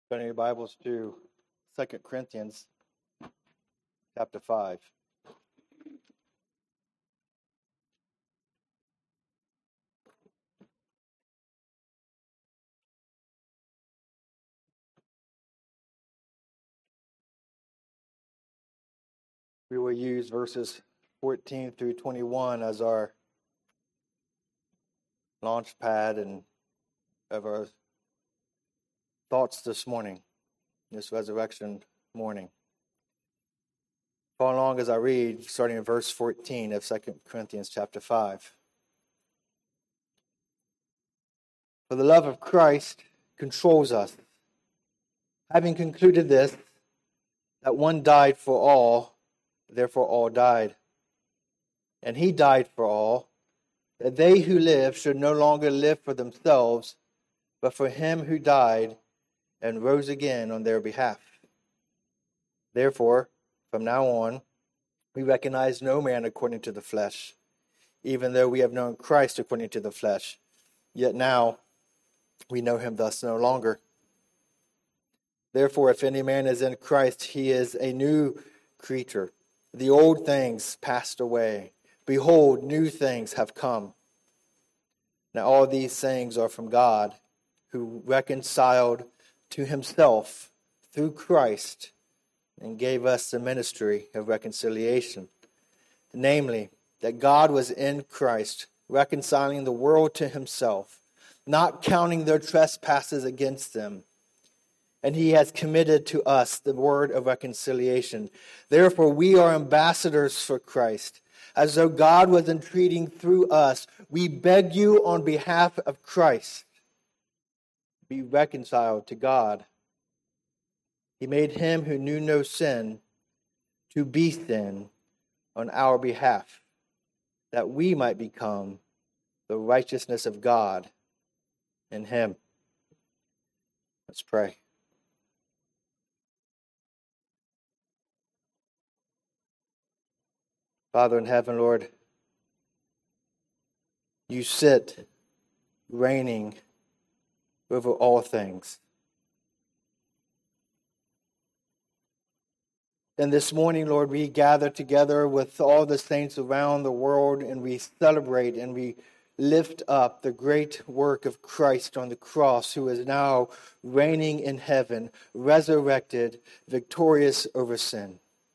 Turning your Bibles to 2 Corinthians chapter 5. We will use verses 14 through 21 as our launch pad and of our thoughts this morning, this resurrection morning. Follow along as I read, starting in verse 14 of 2 Corinthians chapter 5. For the love of Christ controls us, having concluded this, that one died for all, therefore all died. And he died for all, that they who live should no longer live for themselves, but for him who died and rose again on their behalf. Therefore, from now on, we recognize no man according to the flesh, even though we have known Christ according to the flesh. Yet now we know him thus no longer. Therefore, if any man is in Christ, he is a new creature. The old things passed away. Behold, new things have come. Now all these things are from God, who reconciled to himself through Christ and gave us the ministry of reconciliation. Namely, that God was in Christ, reconciling the world to himself, not counting their trespasses against them. And he has committed to us the word of reconciliation. Therefore, we are ambassadors for Christ. As though God was entreating through us, we beg you on behalf of Christ, be reconciled to God. He made him who knew no sin to be sin on our behalf, that we might become the righteousness of God in him. Let's pray. Father in heaven, Lord, you sit reigning over all things. And this morning, Lord, we gather together with all the saints around the world and we celebrate and we lift up the great work of Christ on the cross, who is now reigning in heaven, resurrected, victorious over sin.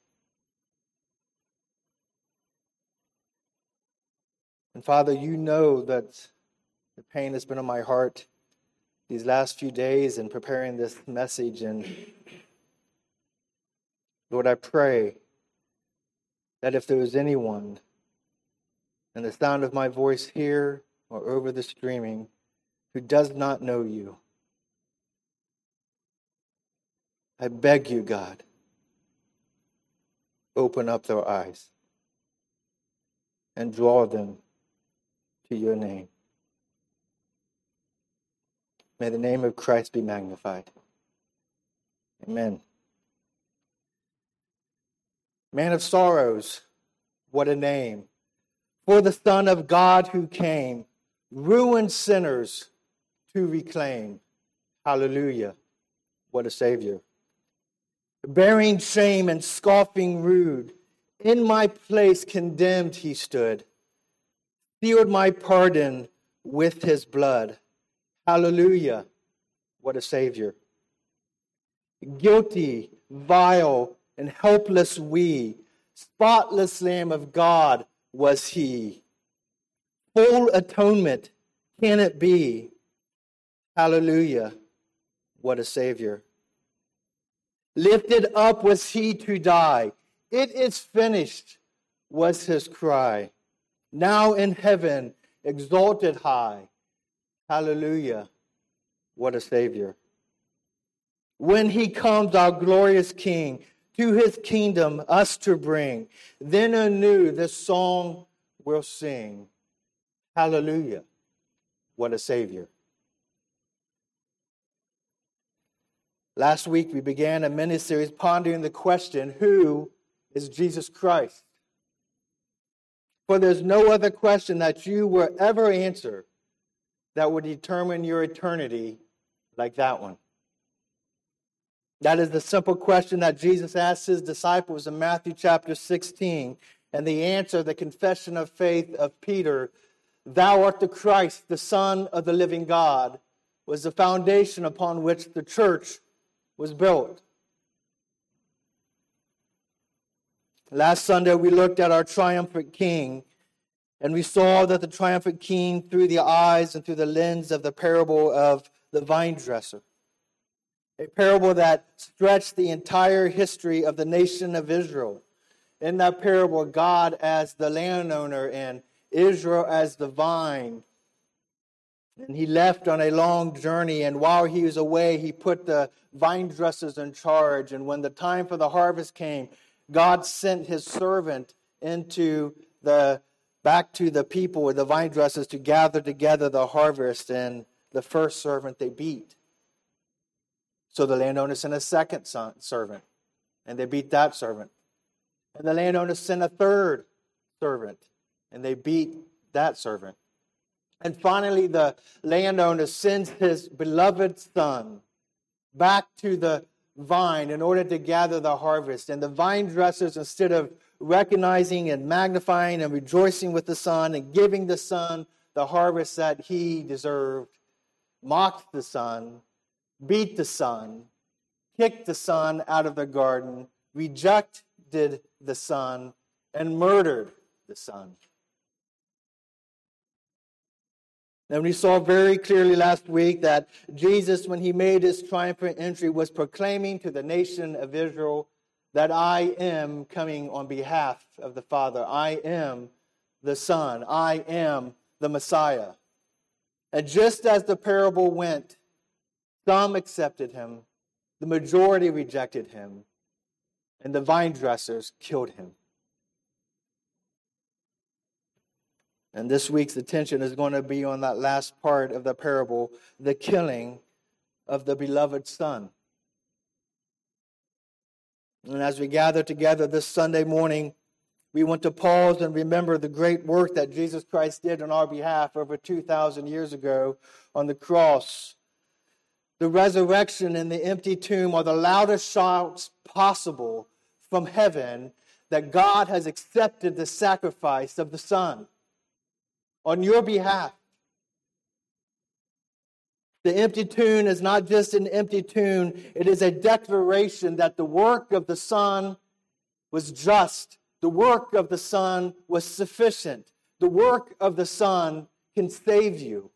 And Father, you know that the pain has been on my heart these last few days in preparing this message. And Lord, I pray that if there is anyone in the sound of my voice here or over the streaming who does not know you, I beg you, God, open up their eyes and draw them to your name. May the name of Christ be magnified. Amen. Man of sorrows, what a name. For the Son of God who came, ruined sinners to reclaim. Hallelujah, what a Savior. Bearing shame and scoffing rude, in my place condemned he stood. Sealed my pardon with his blood. Hallelujah, what a Savior. Guilty, vile, and helpless we, spotless Lamb of God was he. Full atonement can it be? Hallelujah, what a Savior. Lifted up was he to die. It is finished was his cry. Now in heaven, exalted high. Hallelujah, what a Savior. When he comes, our glorious King, to his kingdom us to bring, then anew this song we'll sing. Hallelujah, what a Savior. Last week we began a mini-series pondering the question, who is Jesus Christ? For there's no other question that you will ever answer that would determine your eternity like that one. That is the simple question that Jesus asked his disciples in Matthew chapter 16. And the answer, the confession of faith of Peter, "Thou art the Christ, the Son of the living God," was the foundation upon which the church was built. Last Sunday, we looked at our triumphant King, and we saw that the triumphant King through the eyes and through the lens of the parable of the vine dresser. A parable that stretched the entire history of the nation of Israel. In that parable, God as the landowner and Israel as the vine. And he left on a long journey, and while he was away, he put the vine dressers in charge. And when the time for the harvest came, God sent his servant back to the people, the vine dressers, to gather together the harvest. And the first servant they beat. So the landowner sent a second servant, and they beat that servant. And the landowner sent a third servant, and they beat that servant. And finally, the landowner sends his beloved son back to the vine in order to gather the harvest. And the vine dressers, instead of recognizing and magnifying and rejoicing with the son and giving the son the harvest that he deserved, mocked the son, beat the son, kicked the son out of the garden, rejected the son, and murdered the son. And we saw very clearly last week that Jesus, when he made his triumphant entry, was proclaiming to the nation of Israel that I am coming on behalf of the Father. I am the Son. I am the Messiah. And just as the parable went, some accepted him, the majority rejected him, and the vine dressers killed him. And this week's attention is going to be on that last part of the parable, the killing of the beloved Son. And as we gather together this Sunday morning, we want to pause and remember the great work that Jesus Christ did on our behalf over 2,000 years ago on the cross. The resurrection and the empty tomb are the loudest shouts possible from heaven that God has accepted the sacrifice of the Son on your behalf. The empty tomb is not just an empty tomb, it is a declaration that the work of the Son was just. The work of the Son was sufficient. The work of the Son can save you.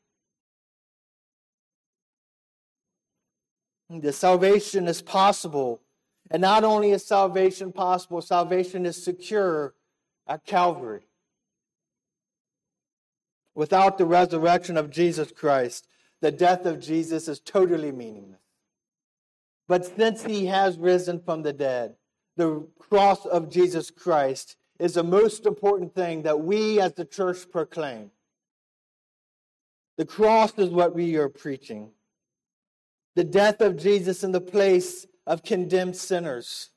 The salvation is possible. And not only is salvation possible, salvation is secure at Calvary. Without the resurrection of Jesus Christ, the death of Jesus is totally meaningless. But since he has risen from the dead, the cross of Jesus Christ is the most important thing that we as the church proclaim. The cross is what we are preaching. The death of Jesus in the place of condemned sinners.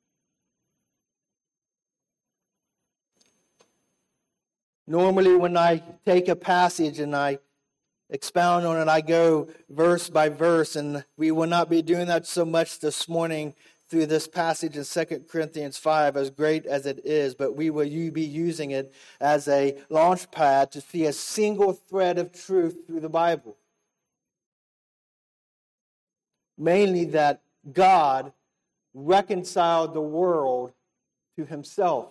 Normally when I take a passage and I expound on it, I go verse by verse, and we will not be doing that so much this morning through this passage in 2 Corinthians 5, as great as it is, but we will be using it as a launch pad to see a single thread of truth through the Bible. Mainly that God reconciled the world to himself.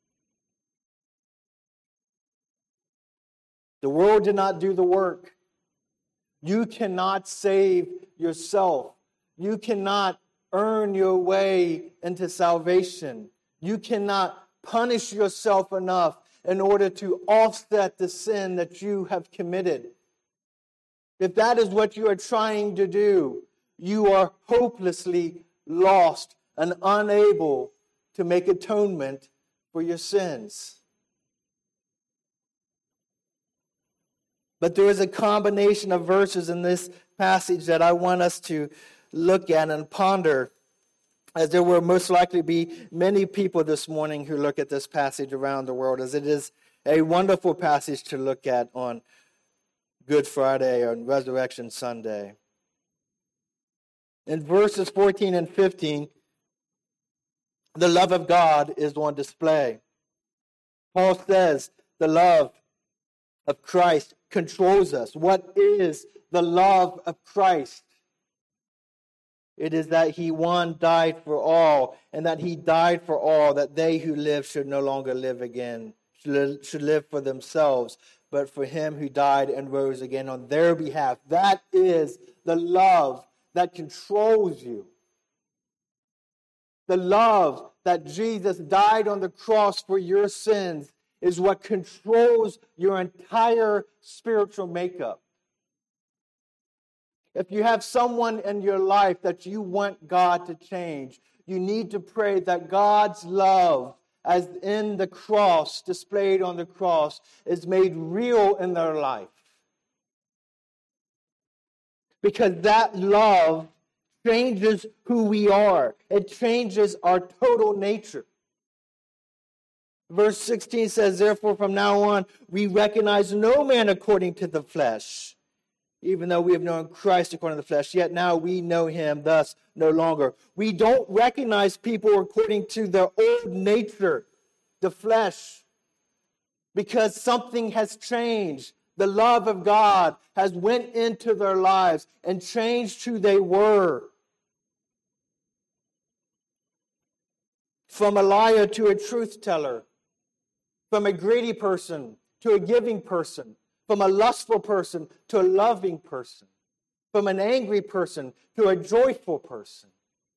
The world did not do the work. You cannot save yourself. You cannot earn your way into salvation. You cannot punish yourself enough in order to offset the sin that you have committed. If that is what you are trying to do, you are hopelessly lost and unable to make atonement for your sins. But there is a combination of verses in this passage that I want us to look at and ponder, as there will most likely be many people this morning who look at this passage around the world, as it is a wonderful passage to look at on Good Friday or Resurrection Sunday. In verses 14 and 15, the love of God is on display. Paul says the love of Christ controls us. What is the love of Christ? It is that he, one, died for all, and that he died for all, that they who live should no longer live again, should live for themselves, but for him who died and rose again on their behalf. That is the love that controls you. The love that Jesus died on the cross for your sins is what controls your entire spiritual makeup. If you have someone in your life that you want God to change, you need to pray that God's love, as in the cross, displayed on the cross, is made real in their life. Because that love changes who we are. It changes our total nature. Verse 16 says, therefore, from now on, we recognize no man according to the flesh. Even though we have known Christ according to the flesh, yet now we know him thus no longer. We don't recognize people according to their old nature, the flesh, because something has changed. The love of God has went into their lives and changed who they were. From a liar to a truth teller, from a greedy person to a giving person, from a lustful person to a loving person, from an angry person to a joyful person.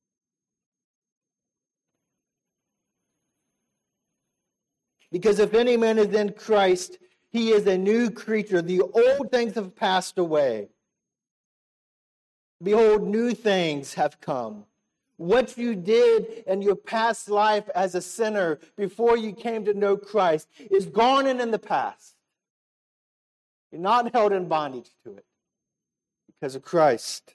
Because if any man is in Christ, he is a new creature. The old things have passed away. Behold, new things have come. What you did in your past life as a sinner before you came to know Christ is gone and in the past. You're not held in bondage to it because of Christ.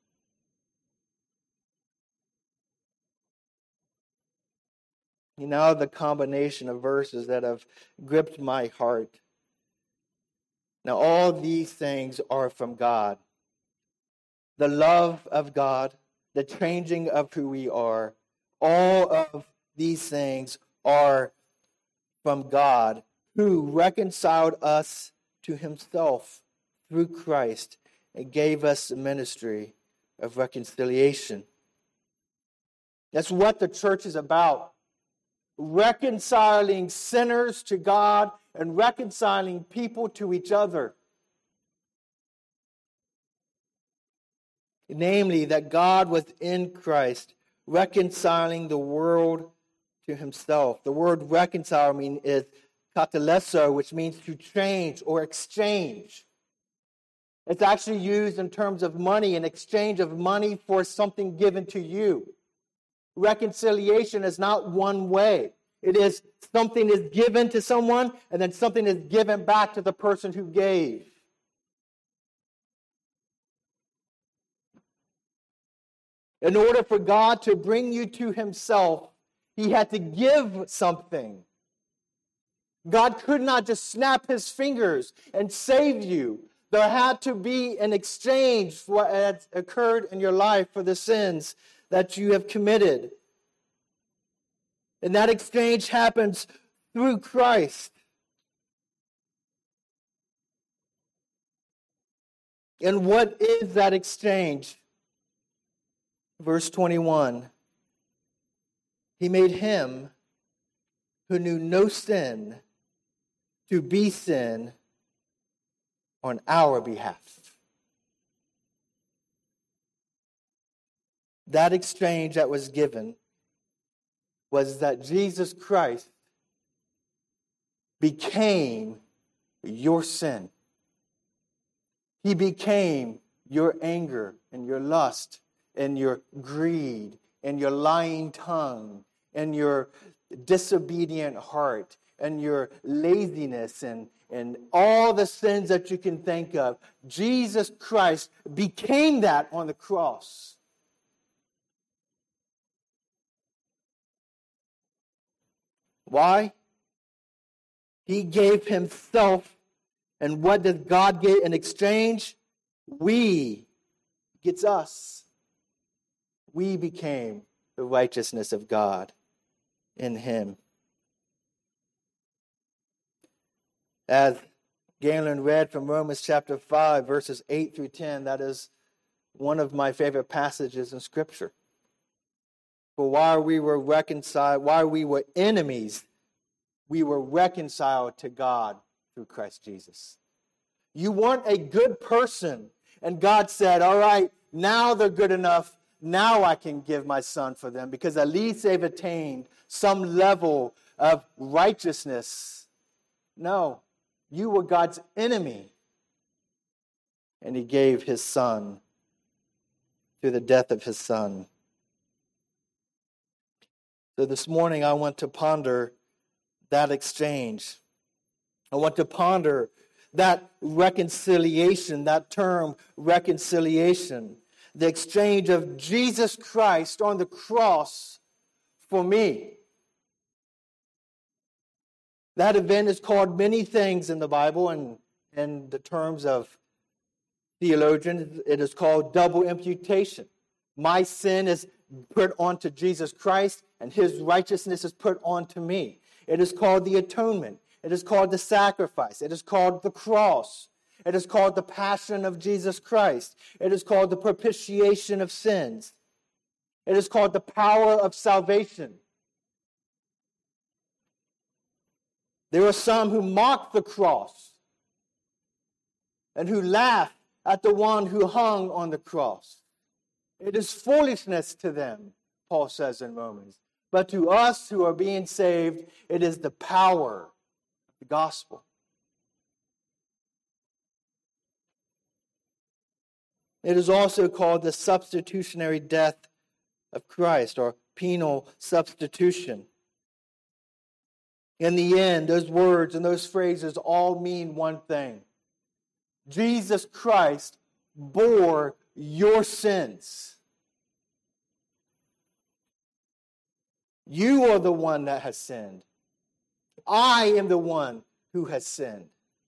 You know, the combination of verses that have gripped my heart. Now, all these things are from God. The love of God, the changing of who we are, all of these things are from God, who reconciled us to himself through Christ and gave us the ministry of reconciliation. That's what the church is about. Reconciling sinners to God and reconciling people to each other. Namely, that God was in Christ, reconciling the world to himself. The word reconcile is katalesso, which means to change or exchange. It's actually used in terms of money, an exchange of money for something given to you. Reconciliation is not one way. It is something is given to someone and then something is given back to the person who gave. In order for God to bring you to himself, he had to give something. God could not just snap his fingers and save you. There had to be an exchange for what had occurred in your life for the sins that you have committed. And that exchange happens through Christ. And what is that exchange? Verse 21. He made him who knew no sin to be sin on our behalf. That exchange that was given was that Jesus Christ became your sin. He became your anger and your lust and your greed and your lying tongue and your disobedient heart and your laziness and all the sins that you can think of. Jesus Christ became that on the cross. Why? He gave himself, and what does God get in exchange? We gets us. we became the righteousness of God in him. As Galen read from Romans chapter 5, verses 8 through 10, that is one of my favorite passages in Scripture. For while we were enemies, we were reconciled to God through Christ Jesus. You weren't a good person, and God said, all right, now they're good enough. Now I can give my son for them, because at least they've attained some level of righteousness. No, you were God's enemy, and he gave his son through the death of his son. So this morning I want to ponder that exchange. I want to ponder that reconciliation, that term reconciliation, the exchange of Jesus Christ on the cross for me. That event is called many things in the Bible, and in the terms of theologians, it is called double imputation. My sin is put onto Jesus Christ, and his righteousness is put onto me. It is called the atonement. It is called the sacrifice. It is called the cross. It is called the passion of Jesus Christ. It is called the propitiation of sins. It is called the power of salvation. There are some who mock the cross and who laugh at the one who hung on the cross. It is foolishness to them, Paul says in Romans. But to us who are being saved, it is the power of the gospel. It is also called the substitutionary death of Christ, or penal substitution. In the end, those words and those phrases all mean one thing. Jesus Christ bore your sins. You are the one that has sinned. I am the one who has sinned.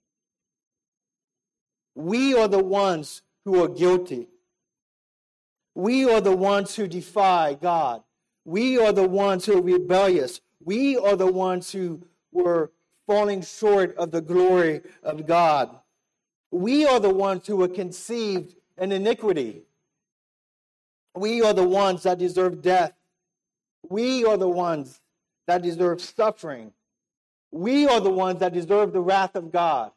We are the ones who are guilty. We are the ones who defy God. We are the ones who are rebellious. We are the ones who were falling short of the glory of God. We are the ones who were conceived in iniquity. We are the ones that deserve death. We are the ones that deserve suffering. We are the ones that deserve the wrath of God.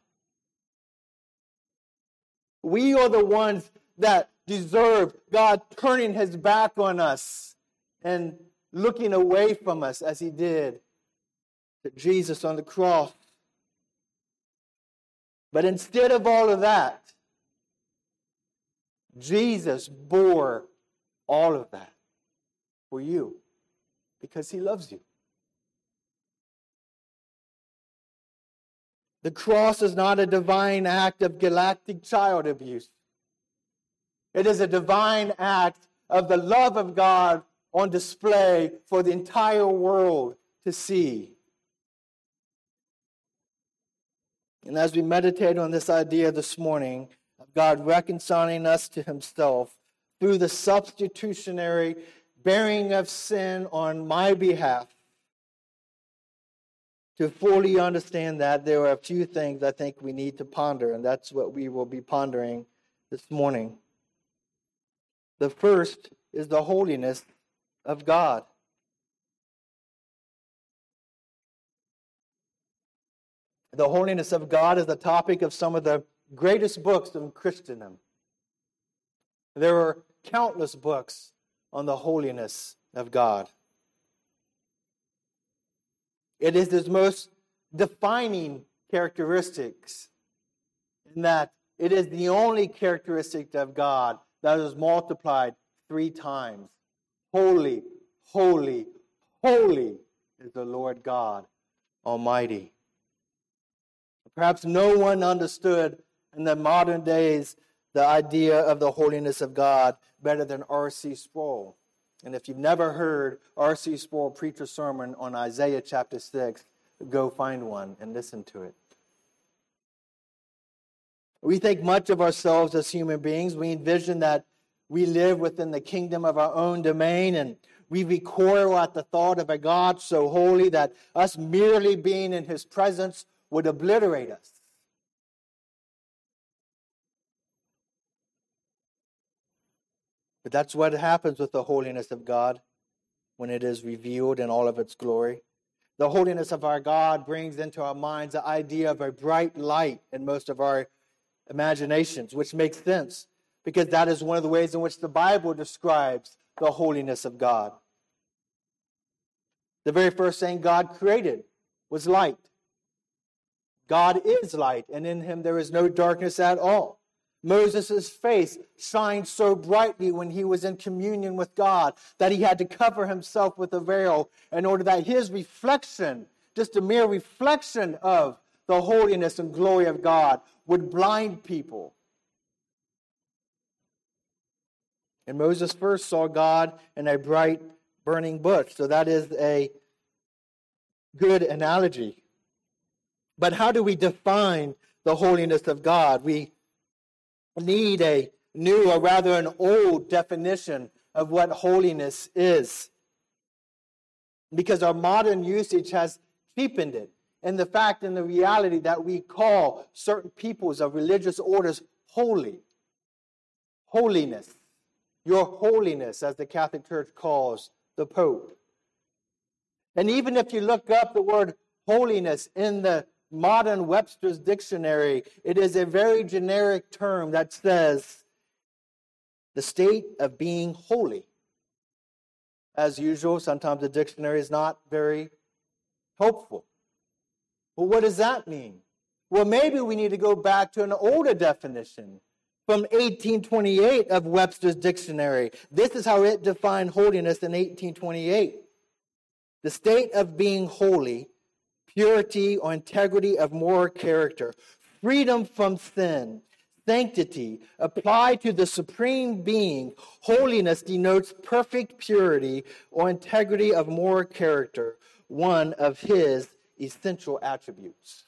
We are the ones that deserve God turning his back on us and looking away from us as he did to Jesus on the cross. But instead of all of that, Jesus bore all of that for you because he loves you. The cross is not a divine act of galactic child abuse. It is a divine act of the love of God on display for the entire world to see. And as we meditate on this idea this morning of God reconciling us to himself through the substitutionary bearing of sin on my behalf, to fully understand that, there are a few things I think we need to ponder, and that's what we will be pondering this morning. The first is the holiness of God. The holiness of God is the topic of some of the greatest books in Christendom. There are countless books on the holiness of God. It is his most defining characteristics, in that it is the only characteristic of God that is multiplied 3 times. Holy, holy, holy is the Lord God Almighty. Perhaps no one understood in the modern days the idea of the holiness of God better than R.C. Sproul. And if you've never heard R.C. Sproul preach a sermon on Isaiah chapter 6, go find one and listen to it. We think much of ourselves as human beings. We envision that we live within the kingdom of our own domain, and we recoil at the thought of a God so holy that us merely being in his presence would obliterate us. But that's what happens with the holiness of God when it is revealed in all of its glory. The holiness of our God brings into our minds the idea of a bright light in most of our imaginations, which makes sense because that is one of the ways in which the Bible describes the holiness of God. The very first thing God created was light. God is light, and in him there is no darkness at all. Moses' face shined so brightly when he was in communion with God that he had to cover himself with a veil in order that his reflection, just a mere reflection of the holiness and glory of God, would blind people. And Moses first saw God in a bright burning bush, so that is a good analogy. But how do we define the holiness of God? We need a new, or rather an old definition of what holiness is, because our modern usage has cheapened it, and the fact and the reality that we call certain peoples of religious orders holy. Holiness. Your holiness, as the Catholic Church calls the Pope. And even if you look up the word holiness in the modern Webster's dictionary, it is a very generic term that says the state of being holy. As usual, sometimes the dictionary is not very helpful. Well, what does that mean? Well, maybe we need to go back to an older definition from 1828 of Webster's dictionary. This is how it defined holiness in 1828. The state of being holy, purity or integrity of moral character, freedom from sin, sanctity, applied to the supreme being. Holiness denotes perfect purity or integrity of moral character, one of his essential attributes.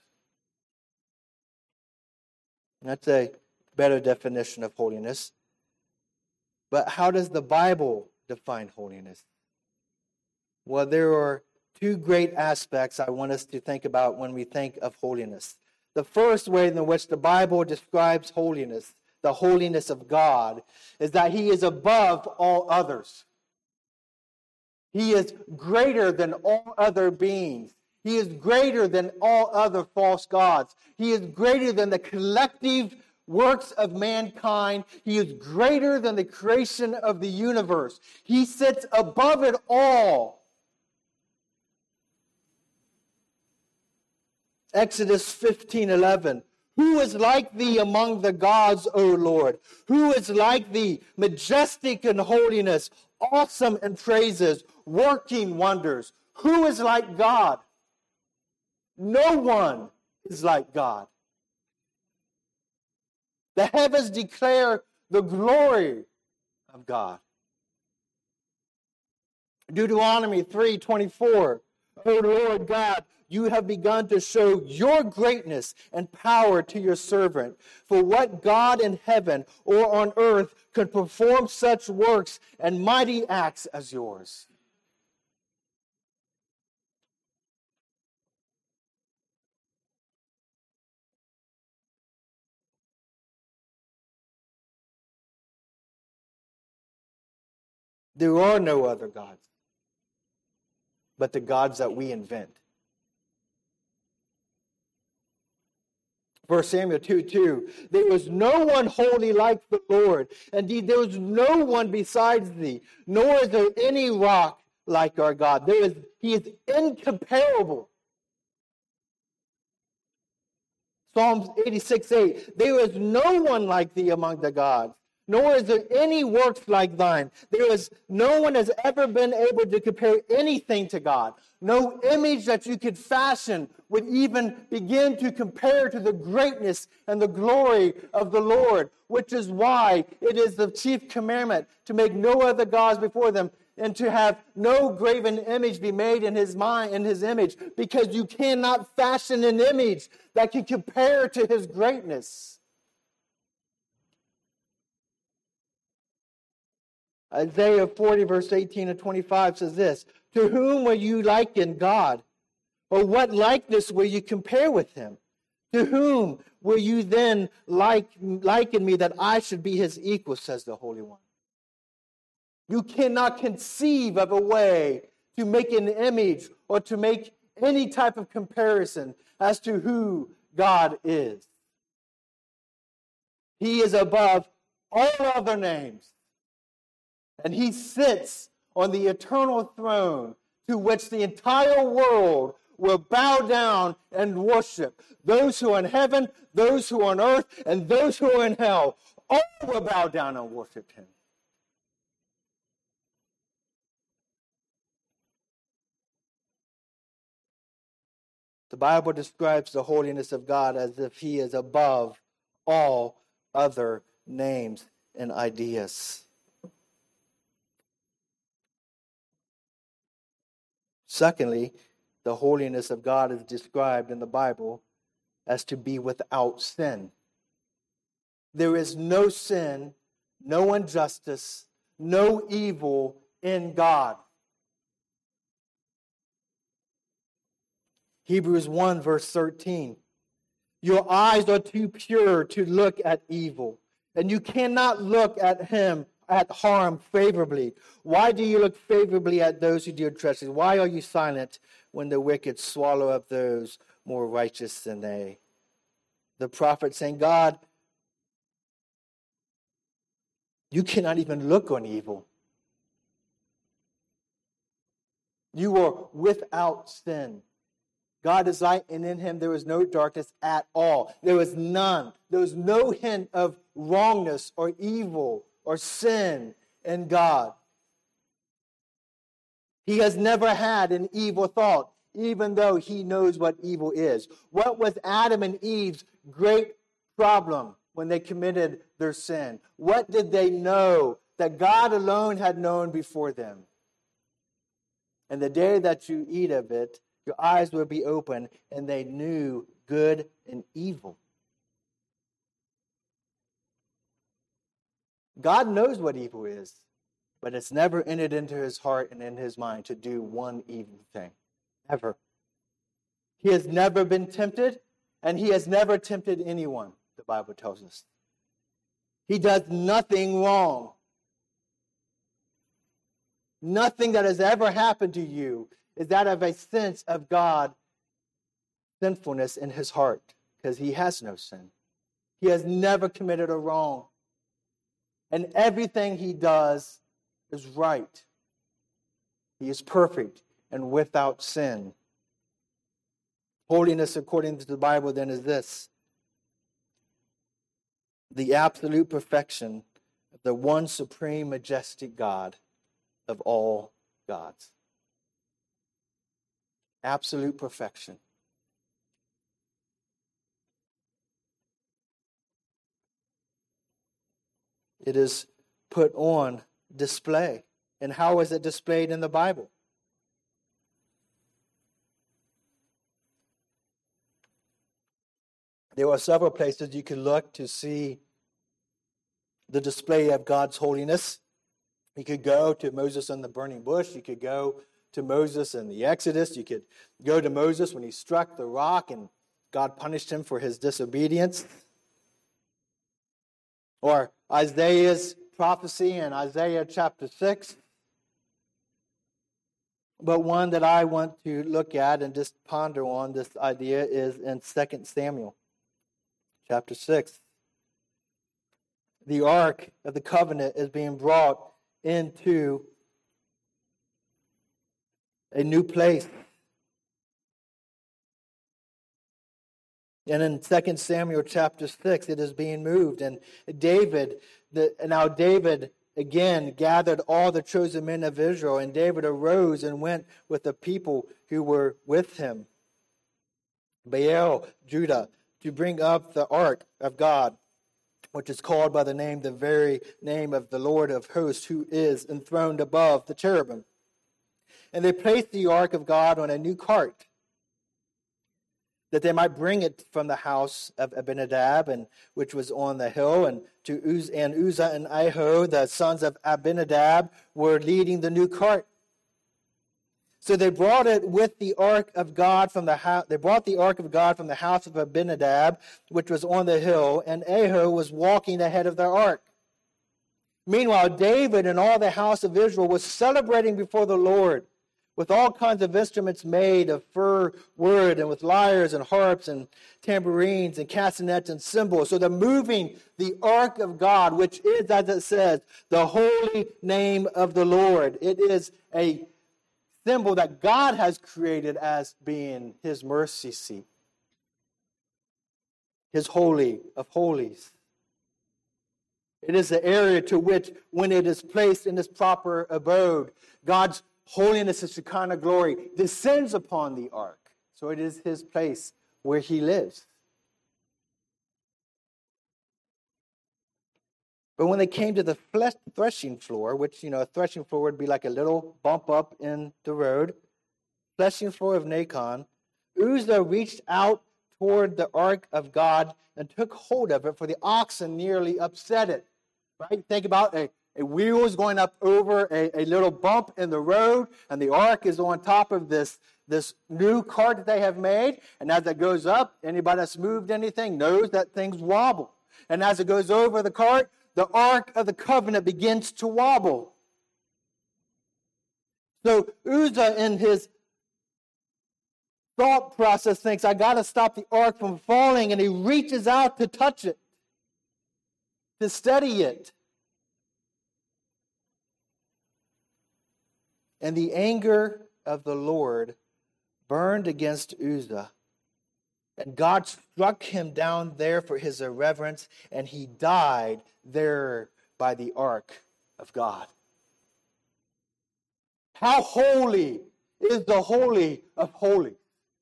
That's a better definition of holiness. But how does the Bible define holiness? Well, there are two great aspects I want us to think about when we think of holiness. The first way in which the Bible describes holiness, the holiness of God, is that he is above all others. He is greater than all other beings. He is greater than all other false gods. He is greater than the collective works of mankind. He is greater than the creation of the universe. He sits above it all. Exodus 15:11. Who is like thee among the gods, O Lord? Who is like thee, majestic in holiness, awesome in praises, working wonders? Who is like God? No one is like God. The heavens declare the glory of God. Deuteronomy 3:24. O Lord God, you have begun to show your greatness and power to your servant. For what God in heaven or on earth could perform such works and mighty acts as yours? There are no other gods but the gods that we invent. 1 Samuel 2:2, there was no one holy like the Lord. Indeed, there is no one besides thee, nor is there any rock like our God. He is incomparable. Psalms 86:8, there is no one like thee among the gods, nor is there any works like thine. No one has ever been able to compare anything to God. No image that you could fashion would even begin to compare to the greatness and the glory of the Lord, which is why it is the chief commandment to make no other gods before them and to have no graven image be made in his image, because you cannot fashion an image that can compare to his greatness. Isaiah 40, verse 18 and 25 says this, "To whom will you liken God? Or what likeness will you compare with him? To whom will you then liken me that I should be his equal, says the Holy One." You cannot conceive of a way to make an image or to make any type of comparison as to who God is. He is above all other names. And he sits on the eternal throne to which the entire world will bow down and worship. Those who are in heaven, those who are on earth, and those who are in hell, all will bow down and worship him. The Bible describes the holiness of God as if he is above all other names and ideas. Secondly, the holiness of God is described in the Bible as to be without sin. There is no sin, no injustice, no evil in God. Hebrews 1, verse 13. Your eyes are too pure to look at evil, and you cannot look at harm favorably. Why do you look favorably at those who do treachery? Why are you silent when the wicked swallow up those more righteous than they? The prophet saying, God, you cannot even look on evil. You are without sin. God is light, and in him there is no darkness at all. There is none. There is no hint of wrongness or evil or sin in God. He has never had an evil thought, even though he knows what evil is. What was Adam and Eve's great problem when they committed their sin? What did they know that God alone had known before them? And the day that you eat of it, your eyes will be open, and they knew good and evil. God knows what evil is, but it's never entered into his heart and in his mind to do one evil thing, ever. He has never been tempted, and he has never tempted anyone, the Bible tells us. He does nothing wrong. Nothing that has ever happened to you is that of a sense of God's sinfulness in his heart, because he has no sin. He has never committed a wrong. And everything he does is right. He is perfect and without sin. Holiness, according to the Bible, then, is this: the absolute perfection of the one supreme, majestic God of all gods. Absolute perfection. It is put on display. And how is it displayed in the Bible? There are several places you can look to see the display of God's holiness. You could go to Moses on the burning bush. You could go to Moses in the Exodus. You could go to Moses when he struck the rock and God punished him for his disobedience. Or Isaiah's prophecy in Isaiah chapter 6. But one that I want to look at and just ponder on this idea is in 2 Samuel chapter 6. The Ark of the Covenant is being brought into a new place. And in 2 Samuel chapter 6, it is being moved. And David again gathered all the chosen men of Israel. And David arose and went with the people who were with him, Baal, Judah, to bring up the ark of God, which is called by the very name of the Lord of hosts, who is enthroned above the cherubim. And they placed the ark of God on a new cart. that they might bring it from the house of Abinadab, and which was on the hill, and Uzzah and Ahio, the sons of Abinadab, were leading the new cart. So they brought it with the ark of God from the house. They brought the ark of God from the house of Abinadab, which was on the hill, and Ahio was walking ahead of the ark. Meanwhile, David and all the house of Israel was celebrating before the Lord, with all kinds of instruments made of fir wood, and with lyres and harps and tambourines and castanets and cymbals. So they're moving the ark of God, which is, as it says, the holy name of the Lord. It is a symbol that God has created as being his mercy seat, his holy of holies. It is the area to which, when it is placed in its proper abode, God's holiness, his Shekinah glory, descends upon the ark. So it is his place where he lives. But when they came to the threshing floor, which, a threshing floor would be like a little bump up in the road, threshing floor of Nacon, Uzzah reached out toward the ark of God and took hold of it, for the oxen nearly upset it. Right? Think about a wheel is going up over a little bump in the road, and the ark is on top of this new cart that they have made. And as it goes up, anybody that's moved anything knows that things wobble. And as it goes over the cart, the ark of the covenant begins to wobble. So Uzzah, in his thought process, thinks, I got to stop the ark from falling, and he reaches out to touch it, to steady it. And the anger of the Lord burned against Uzzah, and God struck him down there for his irreverence, and he died there by the ark of God. How holy is the Holy of Holies?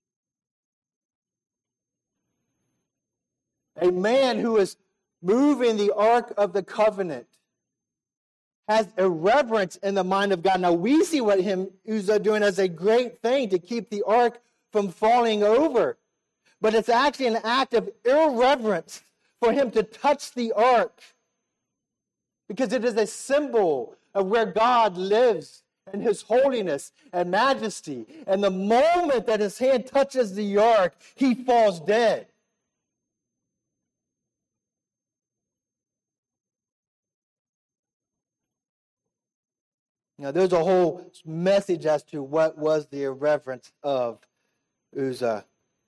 A man who is moving the ark of the covenant has irreverence in the mind of God. Now we see what Uzzah doing as a great thing to keep the ark from falling over. But it's actually an act of irreverence for him to touch the ark, because it is a symbol of where God lives and his holiness and majesty. And the moment that his hand touches the ark, he falls dead. Now, there's a whole message as to what was the irreverence of Uzzah.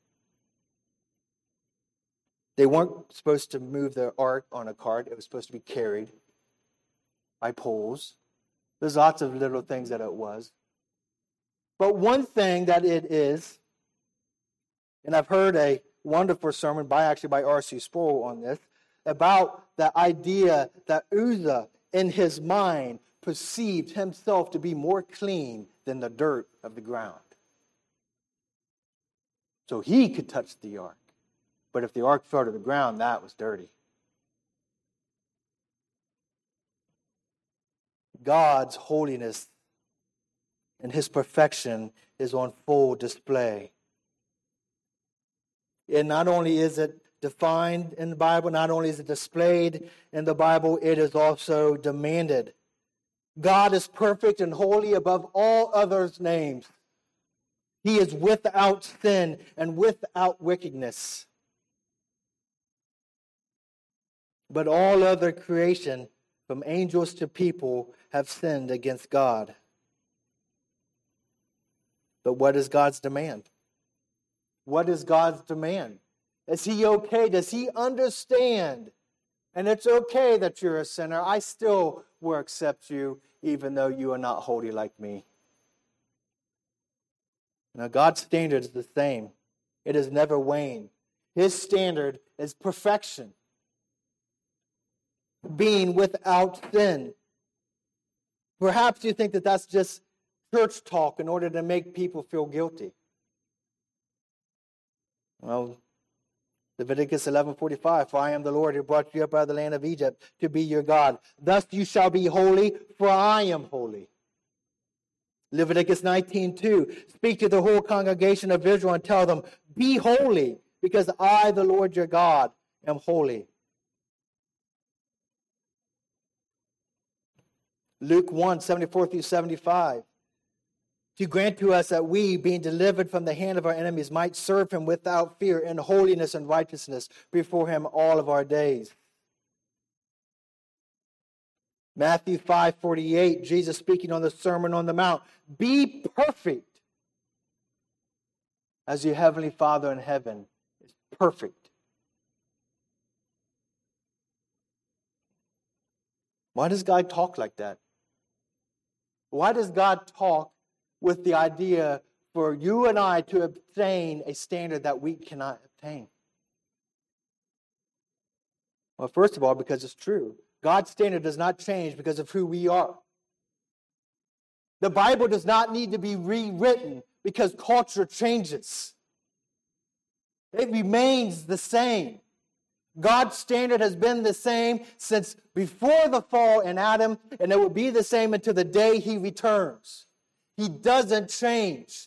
They weren't supposed to move the ark on a cart. It was supposed to be carried by poles. There's lots of little things that it was. But one thing that it is, and I've heard a wonderful sermon by R.C. Sproul on this, about the idea that Uzzah, in his mind, perceived himself to be more clean than the dirt of the ground. So he could touch the ark. But if the ark fell to the ground, that was dirty. God's holiness and his perfection is on full display. And not only is it defined in the Bible, not only is it displayed in the Bible, it is also demanded. God is perfect and holy above all others' names. He is without sin and without wickedness. But all other creation, from angels to people, have sinned against God. But what is God's demand? What is God's demand? Is he okay? Does he understand? And it's okay that you're a sinner. I still will accept you, even though you are not holy like me. Now, God's standard is the same. It has never waned. His standard is perfection, being without sin. Perhaps you think that that's just church talk in order to make people feel guilty. Well, Leviticus 11:45, for I am the Lord who brought you up out of the land of Egypt to be your God. Thus you shall be holy, for I am holy. Leviticus 19:2, speak to the whole congregation of Israel and tell them, be holy, because I, the Lord your God, am holy. Luke 1:74-75, to grant to us that we, being delivered from the hand of our enemies, might serve him without fear in holiness and righteousness before him all of our days. Matthew 5:48, Jesus speaking on the Sermon on the Mount, be perfect as your heavenly Father in heaven is perfect. Why does God talk like that? Why does God talk with the idea for you and I to obtain a standard that we cannot obtain? Well, first of all, because it's true. God's standard does not change because of who we are. The Bible does not need to be rewritten because culture changes. It remains the same. God's standard has been the same since before the fall in Adam, and it will be the same until the day he returns. He doesn't change.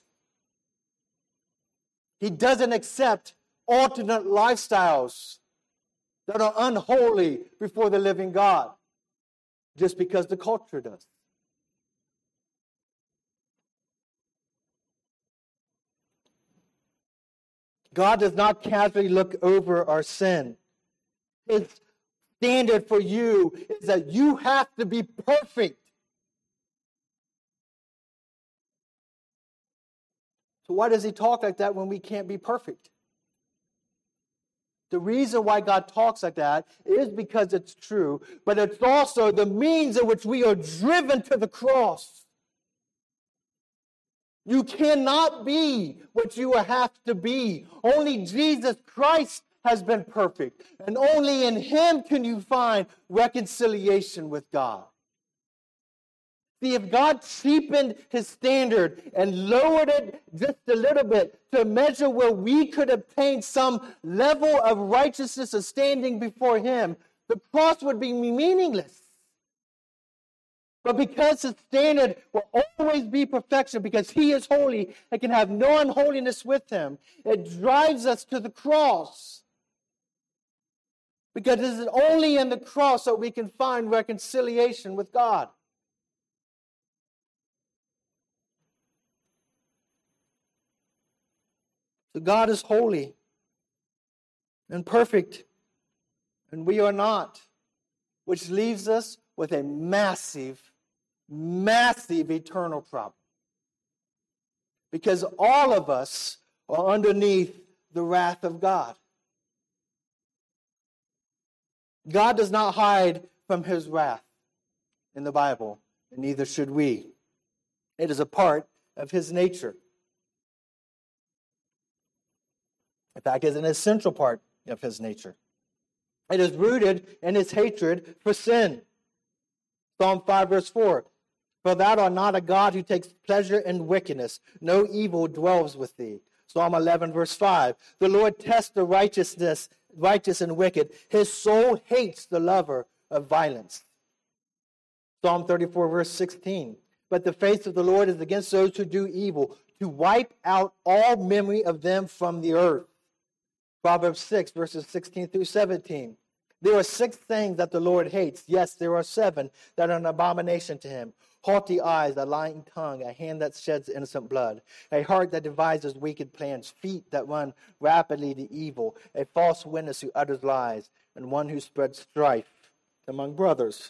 He doesn't accept alternate lifestyles that are unholy before the living God, just because the culture does. God does not casually look over our sin. His standard for you is that you have to be perfect. So why does he talk like that when we can't be perfect? The reason why God talks like that is because it's true, but it's also the means in which we are driven to the cross. You cannot be what you have to be. Only Jesus Christ has been perfect, and only in him can you find reconciliation with God. See, if God cheapened his standard and lowered it just a little bit to a measure where we could obtain some level of righteousness or standing before him, the cross would be meaningless. But because his standard will always be perfection, because he is holy and can have no unholiness with him, it drives us to the cross. Because it is only in the cross that we can find reconciliation with God. So God is holy and perfect, and we are not, which leaves us with a massive eternal problem. Because all of us are underneath the wrath of God. God does not hide from his wrath in the Bible, and neither should we. It is a part of his nature. In fact, it's an essential part of his nature. It is rooted in his hatred for sin. Psalm 5 verse 4. For thou art not a God who takes pleasure in wickedness. No evil dwells with thee. Psalm 11 verse 5. The Lord tests the righteous and wicked. His soul hates the lover of violence. Psalm 34 verse 16. But the face of the Lord is against those who do evil, to wipe out all memory of them from the earth. Proverbs 6 verses 16 through 17. There are 6 things that the Lord hates. Yes, there are 7 that are an abomination to him. Haughty eyes, a lying tongue, a hand that sheds innocent blood, a heart that devises wicked plans, feet that run rapidly to evil, a false witness who utters lies, and one who spreads strife among brothers.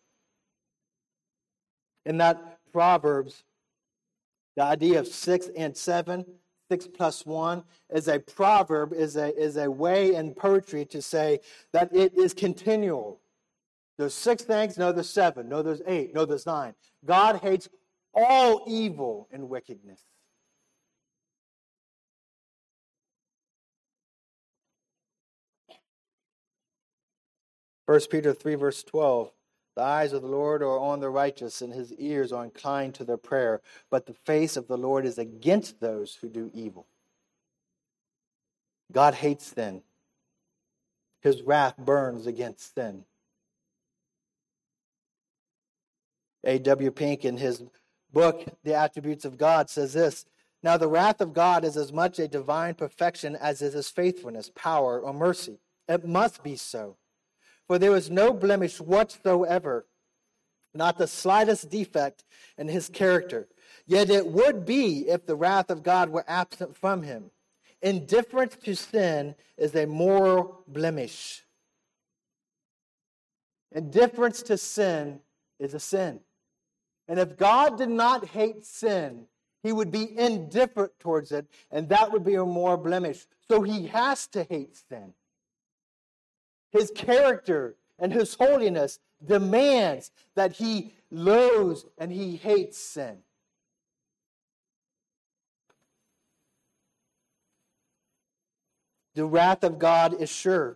In that Proverbs, the idea of 6 and 7, 6 plus 1, is a proverb, is a way in poetry to say that it is continual. There's 6 things, no, there's 7, no, there's 8, no, there's 9. God hates all evil and wickedness. First Peter 3 verse 12. The eyes of the Lord are on the righteous, and his ears are inclined to their prayer. But the face of the Lord is against those who do evil. God hates sin. His wrath burns against sin. A.W. Pink, in his book, The Attributes of God, says this: "Now the wrath of God is as much a divine perfection as is his faithfulness, power, or mercy. It must be so. For there is no blemish whatsoever, not the slightest defect in his character. Yet it would be if the wrath of God were absent from him. Indifference to sin is a moral blemish." Indifference to sin is a sin. And if God did not hate sin, he would be indifferent towards it, and that would be a moral blemish. So he has to hate sin. His character and his holiness demands that he loathes and he hates sin. The wrath of God is sure.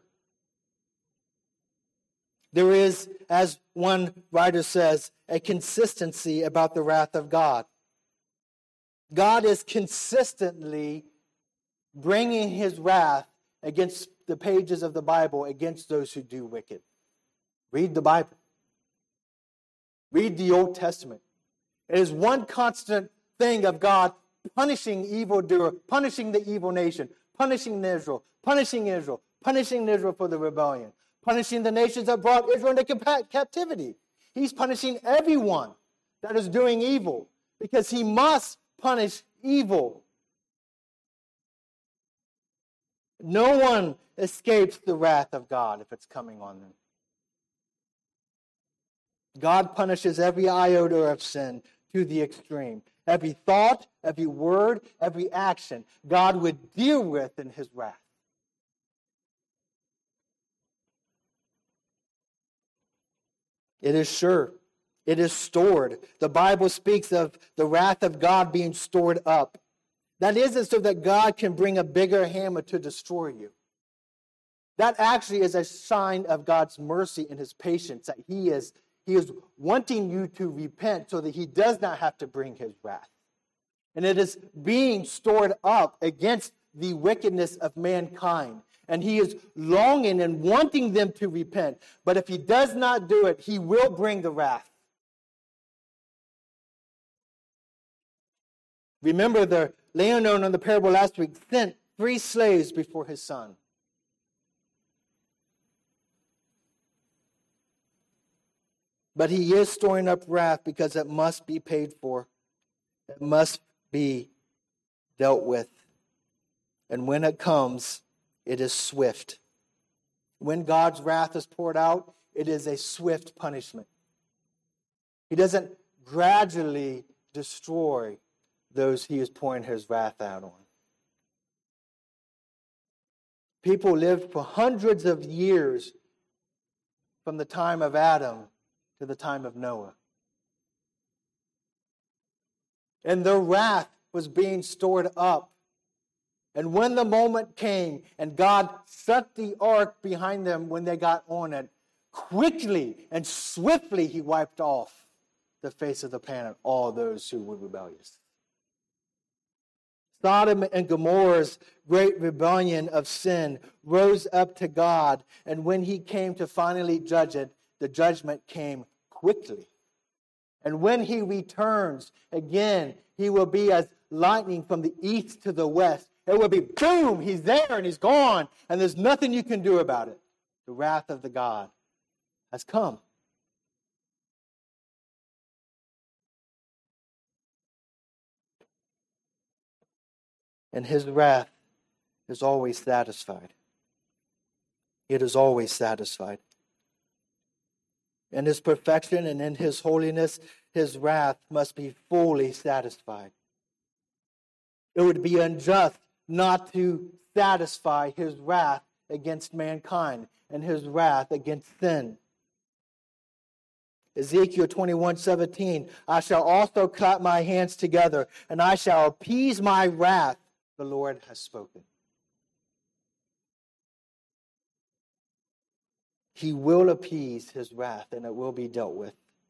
There is, as one writer says, a consistency about the wrath of God. God is consistently bringing his wrath against the pages of the Bible, against those who do wicked. Read the Bible. Read the Old Testament. It is one constant thing of God punishing evildoer, punishing the evil nation, punishing Israel for the rebellion, punishing the nations that brought Israel into captivity. He's punishing everyone that is doing evil, because he must punish evil. No one escapes the wrath of God if it's coming on them. God punishes every iota of sin to the extreme. Every thought, every word, every action, God would deal with in his wrath. It is sure. It is stored. The Bible speaks of the wrath of God being stored up. That isn't so that God can bring a bigger hammer to destroy you. That actually is a sign of God's mercy and his patience, that he is wanting you to repent so that he does not have to bring his wrath. And it is being stored up against the wickedness of mankind. And he is longing and wanting them to repent. But if he does not do it, he will bring the wrath. Remember, the landowner in the parable last week sent 3 slaves before his son. But he is storing up wrath because it must be paid for. It must be dealt with. And when it comes, it is swift. When God's wrath is poured out, it is a swift punishment. He doesn't gradually destroy those he is pouring his wrath out on. People lived for hundreds of years from the time of Adam to the time of Noah. And their wrath was being stored up. And when the moment came and God set the ark behind them when they got on it, quickly and swiftly he wiped off the face of the planet all those who were rebellious. Sodom and Gomorrah's great rebellion of sin rose up to God, and when he came to finally judge it, the judgment came quickly. And when he returns again, he will be as lightning from the east to the west. It will be boom, he's there and he's gone, and there's nothing you can do about it. The wrath of the God has come. And his wrath is always satisfied. It is always satisfied. In his perfection and in his holiness, his wrath must be fully satisfied. It would be unjust not to satisfy his wrath against mankind and his wrath against sin. Ezekiel 21:17, I shall also clap my hands together, and I shall appease my wrath, the Lord has spoken. He will appease his wrath, and it will be dealt with.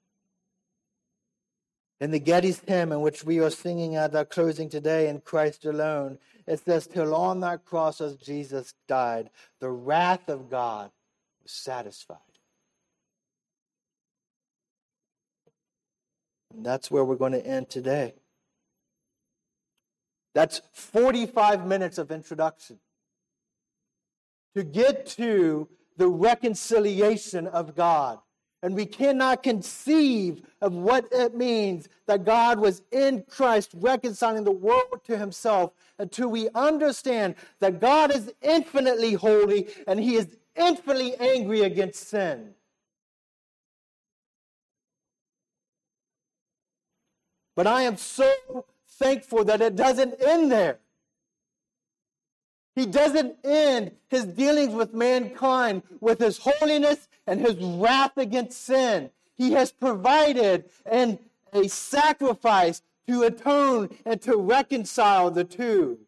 In the Getty's hymn, in which we are singing at our closing today, in Christ alone, it says, till on that cross as Jesus died, the wrath of God was satisfied. And that's where we're going to end today. That's 45 minutes of introduction to get to the reconciliation of God. And we cannot conceive of what it means that God was in Christ reconciling the world to himself until we understand that God is infinitely holy and he is infinitely angry against sin. But I am so thankful that it doesn't end there. He doesn't end his dealings with mankind with his holiness and his wrath against sin. He has provided a sacrifice to atone and to reconcile the two.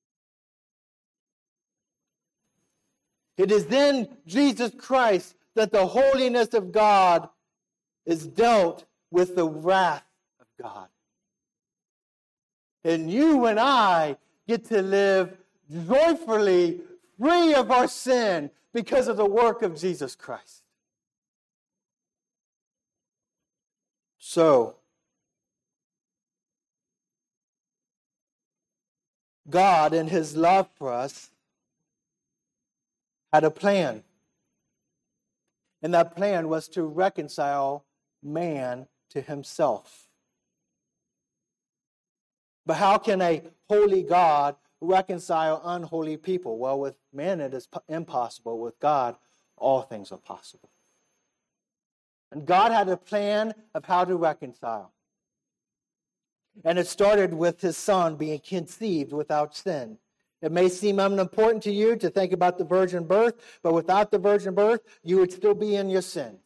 It is in Jesus Christ that the holiness of God is dealt with the wrath of God. And you and I get to live joyfully free of our sin because of the work of Jesus Christ. So, God, in his love for us, had a plan. And that plan was to reconcile man to himself. But how can a holy God reconcile unholy people? Well, with man it is impossible. With God, all things are possible. And God had a plan of how to reconcile. And it started with his son being conceived without sin. It may seem unimportant to you to think about the virgin birth, but without the virgin birth, you would still be in your sins.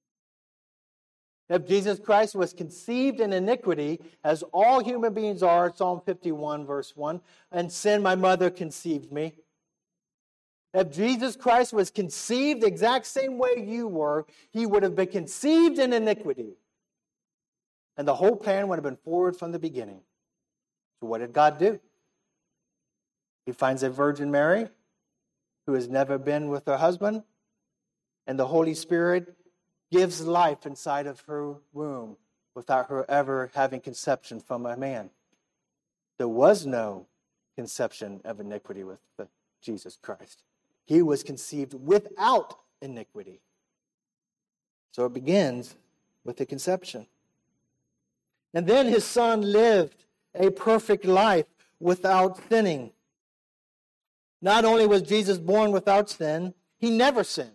If Jesus Christ was conceived in iniquity, as all human beings are, Psalm 51, verse 1, and sin my mother conceived me. If Jesus Christ was conceived the exact same way you were, he would have been conceived in iniquity. And the whole plan would have been forward from the beginning. So what did God do? He finds a Virgin Mary who has never been with her husband, and the Holy Spirit gives life inside of her womb without her ever having conception from a man. There was no conception of iniquity with Jesus Christ. He was conceived without iniquity. So it begins with the conception. And then his son lived a perfect life without sinning. Not only was Jesus born without sin, he never sinned.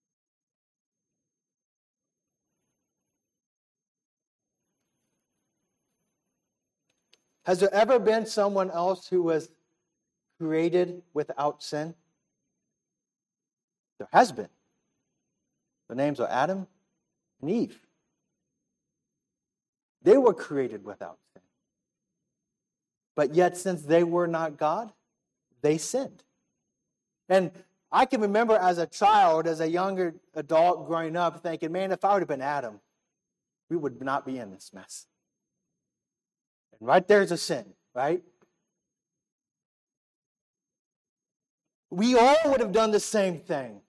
Has there ever been someone else who was created without sin? There has been. The names are Adam and Eve. They were created without sin. But yet, since they were not God, they sinned. And I can remember as a child, as a younger adult growing up, thinking, man, if I would have been Adam, we would not be in this mess. And right there's a sin, right? We all would have done the same thing.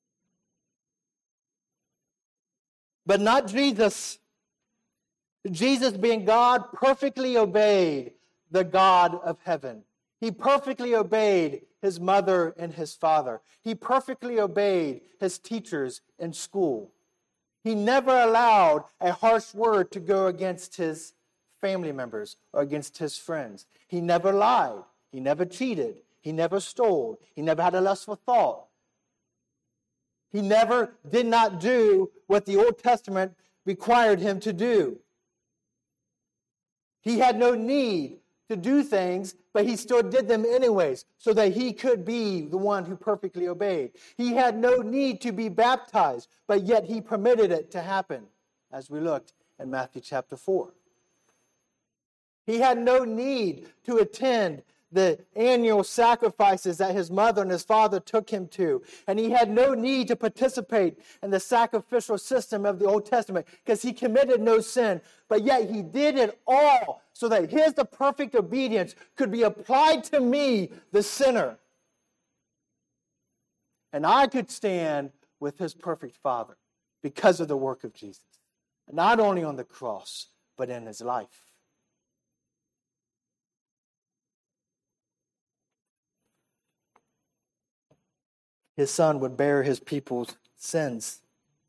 But not Jesus. Jesus, being God, perfectly obeyed the God of heaven. He perfectly obeyed his mother and his father. He perfectly obeyed his teachers in school. He never allowed a harsh word to go against his family members or against his friends. He never lied. He never cheated. He never stole. He never had a lustful thought. He never did not do what the Old Testament required him to do. He had no need to do things, but he still did them anyways, so that he could be the one who perfectly obeyed. He had no need to be baptized, but yet he permitted it to happen, as we looked in Matthew chapter 4. He had no need to attend the annual sacrifices that his mother and his father took him to. And he had no need to participate in the sacrificial system of the Old Testament because he committed no sin. But yet he did it all so that his the perfect obedience could be applied to me, the sinner. And I could stand with his perfect Father because of the work of Jesus. Not only on the cross, but in his life. His Son would bear his people's sins.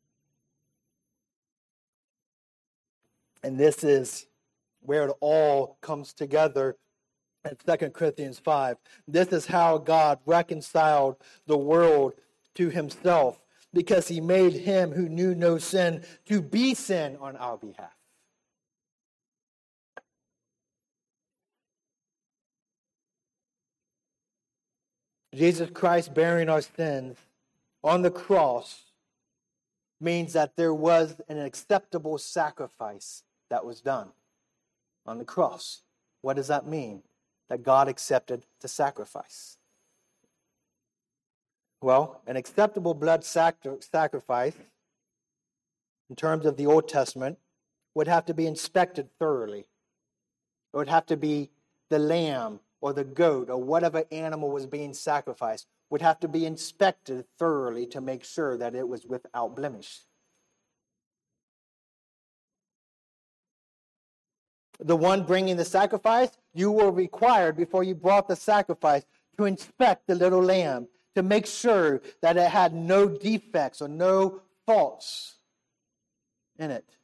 And this is where it all comes together in 2 Corinthians 5. This is how God reconciled the world to himself, because he made him who knew no sin to be sin on our behalf. Jesus Christ bearing our sins on the cross means that there was an acceptable sacrifice that was done on the cross. What does that mean? That God accepted the sacrifice. Well, an acceptable blood sacrifice, in terms of the Old Testament, would have to be inspected thoroughly. It would have to be the lamb or the goat or whatever animal was being sacrificed would have to be inspected thoroughly to make sure that it was without blemish. The one bringing the sacrifice, you were required before you brought the sacrifice to inspect the little lamb, to make sure that it had no defects or no faults in it.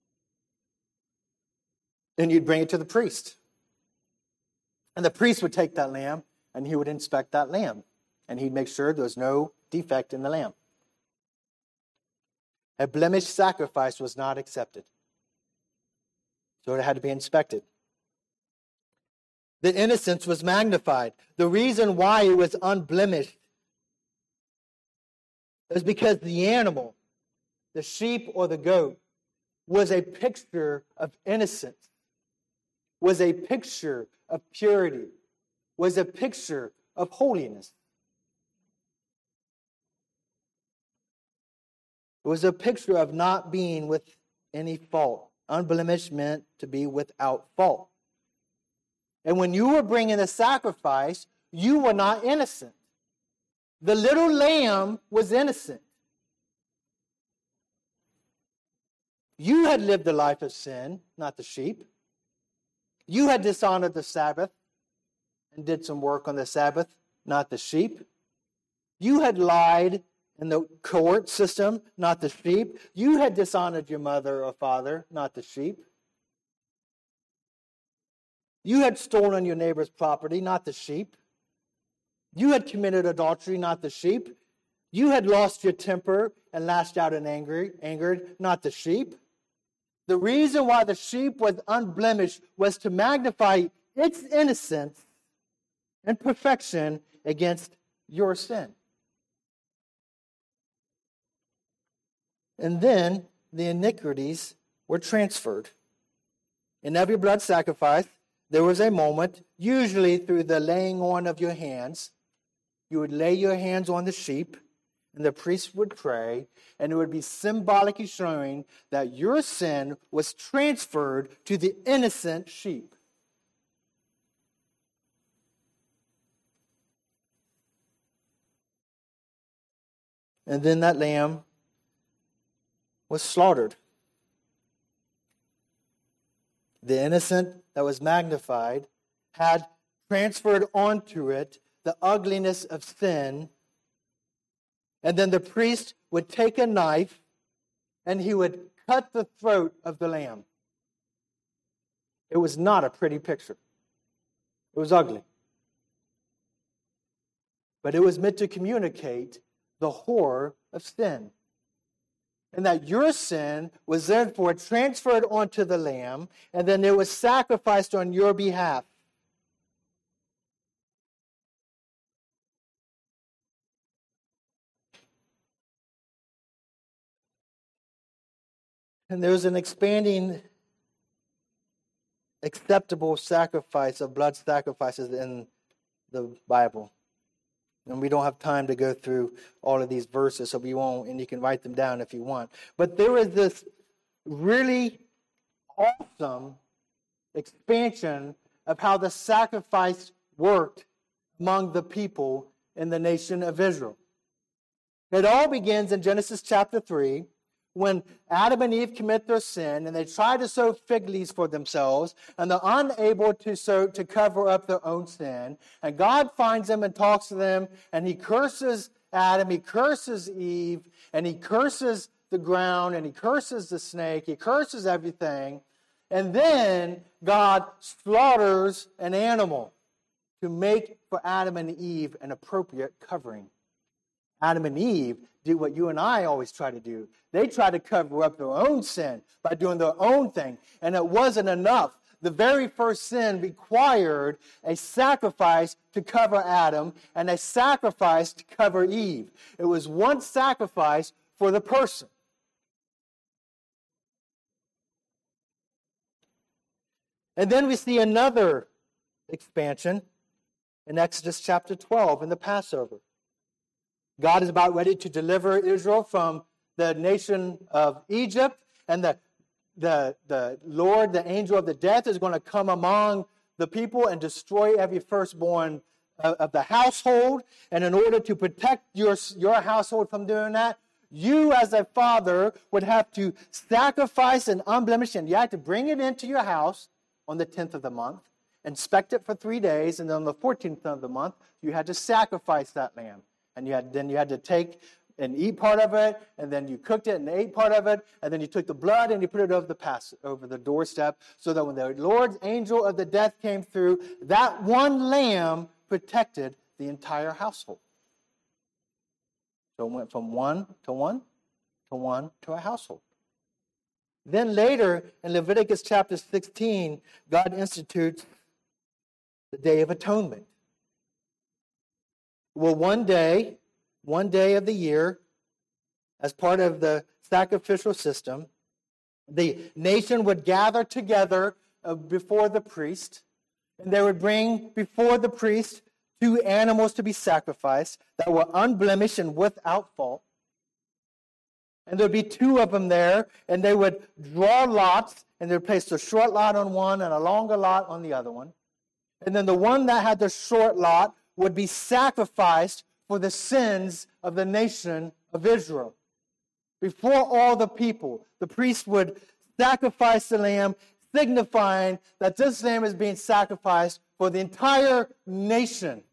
Then you'd bring it to the priest. And the priest would take that lamb and he would inspect that lamb. And he'd make sure there was no defect in the lamb. A blemished sacrifice was not accepted. So it had to be inspected. The innocence was magnified. The reason why it was unblemished is because the animal, the sheep or the goat, was a picture of innocence, was a picture of purity, was a picture of holiness. It was a picture of not being with any fault. Unblemished meant to be without fault. And when you were bringing a sacrifice, you were not innocent. The little lamb was innocent. You had lived a life of sin, not the sheep. You had dishonored the Sabbath and did some work on the Sabbath, not the sheep. You had lied in the court system, not the sheep. You had dishonored your mother or father, not the sheep. You had stolen your neighbor's property, not the sheep. You had committed adultery, not the sheep. You had lost your temper and lashed out in angered, not the sheep. The reason why the sheep was unblemished was to magnify its innocence and perfection against your sin. And then the iniquities were transferred. In every blood sacrifice, there was a moment, usually through the laying on of your hands. You would lay your hands on the sheep, and the priest would pray, and it would be symbolically showing that your sin was transferred to the innocent sheep. And then that lamb was slaughtered. The innocent that was magnified had transferred onto it the ugliness of sin. And then the priest would take a knife and he would cut the throat of the lamb. It was not a pretty picture. It was ugly. But it was meant to communicate the horror of sin. And that your sin was therefore transferred onto the lamb, and then it was sacrificed on your behalf. And there's an expanding, acceptable sacrifice of blood sacrifices in the Bible. And we don't have time to go through all of these verses, so we won't, and you can write them down if you want. But there is this really awesome expansion of how the sacrifice worked among the people in the nation of Israel. It all begins in Genesis chapter 3, when Adam and Eve commit their sin and they try to sew fig leaves for themselves and they're unable to cover up their own sin. And God finds them and talks to them and he curses Adam, he curses Eve, and he curses the ground and he curses the snake, he curses everything. And then God slaughters an animal to make for Adam and Eve an appropriate covering. Adam and Eve did what you and I always try to do. They try to cover up their own sin by doing their own thing. And it wasn't enough. The very first sin required a sacrifice to cover Adam and a sacrifice to cover Eve. It was one sacrifice for the person. And then we see another expansion in Exodus chapter 12 in the Passover. God is about ready to deliver Israel from the nation of Egypt, and the Lord, the angel of the death, is going to come among the people and destroy every firstborn of the household. And in order to protect your household from doing that, you as a father would have to sacrifice an unblemished, and you had to bring it into your house on the 10th of the month, inspect it for 3 days, and then on the 14th of the month, you had to sacrifice that lamb. And you had to take and eat part of it, and then you cooked it and ate part of it, and then you took the blood and you put it over the doorstep, so that when the Lord's angel of the death came through, that one lamb protected the entire household. So it went from one to one to one to a household. Then later in Leviticus chapter 16, God institutes the Day of Atonement. Well, one day of the year, as part of the sacrificial system, the nation would gather together before the priest, and they would bring before the priest 2 animals to be sacrificed that were unblemished and without fault. And there would be 2 of them there, and they would draw lots, and they would place a short lot on one and a longer lot on the other one. And then the one that had the short lot would be sacrificed for the sins of the nation of Israel. Before all the people, the priest would sacrifice the lamb, signifying that this lamb is being sacrificed for the entire nation.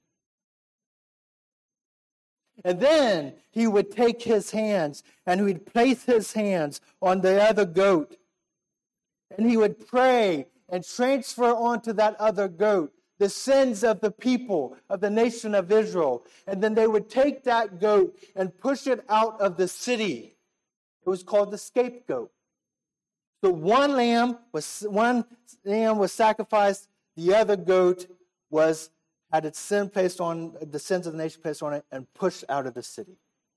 And then he would take his hands and he would place his hands on the other goat. And he would pray and transfer onto that other goat the sins of the people of the nation of Israel. And then they would take that goat and push it out of the city. It was called the scapegoat. So one lamb was sacrificed, the other goat had its sin placed on, the sins of the nation placed on it, and pushed out of the city.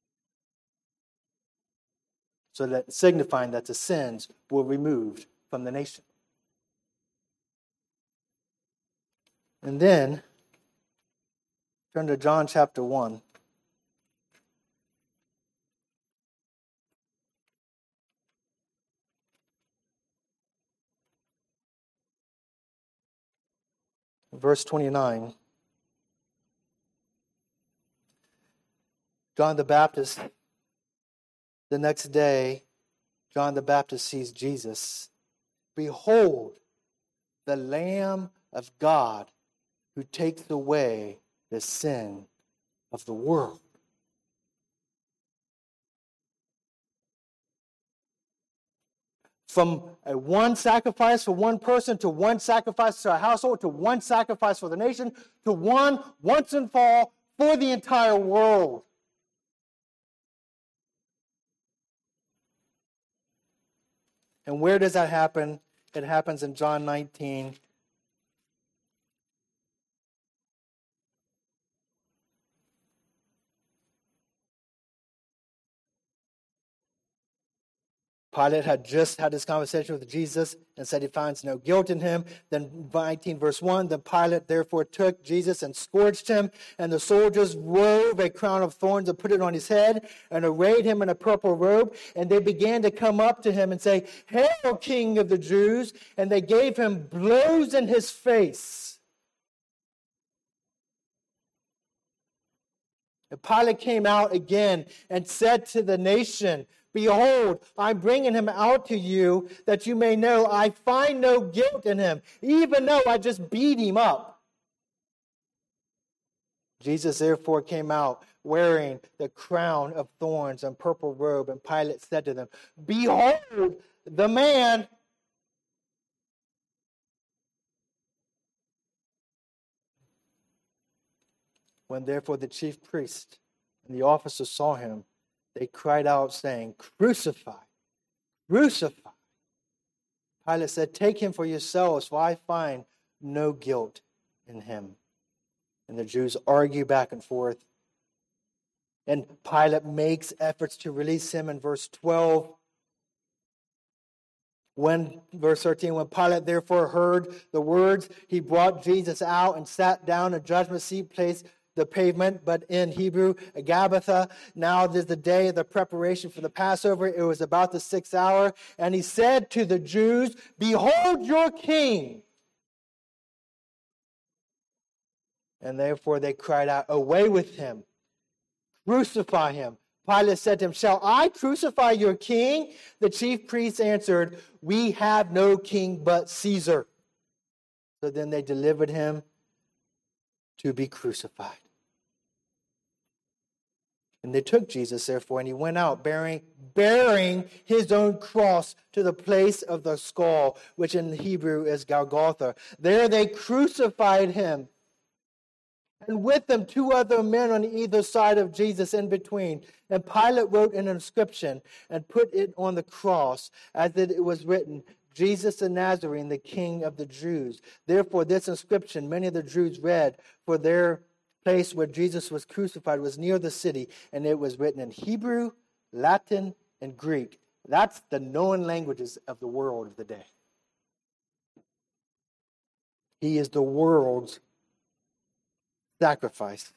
So that signifying that the sins were removed from the nation. And then, turn to John chapter 1. Verse 29. John the Baptist, the next day, John the Baptist sees Jesus. Behold, the Lamb of God who takes away the sin of the world. From one sacrifice for one person, to one sacrifice to a household, to one sacrifice for the nation, to one once and for all for the entire world. And where does that happen? It happens in John 19. Pilate had just had this conversation with Jesus and said he finds no guilt in him. Then 19 verse 1, then Pilate therefore took Jesus and scourged him, and the soldiers wove a crown of thorns and put it on his head and arrayed him in a purple robe. And they began to come up to him and say, "Hail, King of the Jews!" And they gave him blows in his face. And Pilate came out again and said to the nation, Behold, I'm bringing him out to you that you may know I find no guilt in him, even though I just beat him up. Jesus therefore came out wearing the crown of thorns and purple robe, and Pilate said to them, Behold the man. When therefore the chief priest and the officers saw him, they cried out, saying, Crucify, crucify. Pilate said, Take him for yourselves, for I find no guilt in him. And the Jews argue back and forth. And Pilate makes efforts to release him in verse 12. Verse 13, when Pilate therefore heard the words, he brought Jesus out and sat down. A judgment seat placed the pavement, but in Hebrew, a Gabbatha. Now there's the day of the preparation for the Passover. It was about the 6th hour. And he said to the Jews, Behold your king. And therefore they cried out, Away with him. Crucify him. Pilate said to him, Shall I crucify your king? The chief priests answered, We have no king but Caesar. So then they delivered him to be crucified. And they took Jesus, therefore, and he went out bearing his own cross to the place of the skull, which in Hebrew is Golgotha. There they crucified him, and with them 2 other men on either side of Jesus in between. And Pilate wrote an inscription and put it on the cross, as it was written, Jesus the Nazarene, the King of the Jews. Therefore, this inscription many of the Jews read, for their place where Jesus was crucified was near the city, and it was written in Hebrew, Latin, and Greek. That's the known languages of the world of the day. He is the world's sacrifice.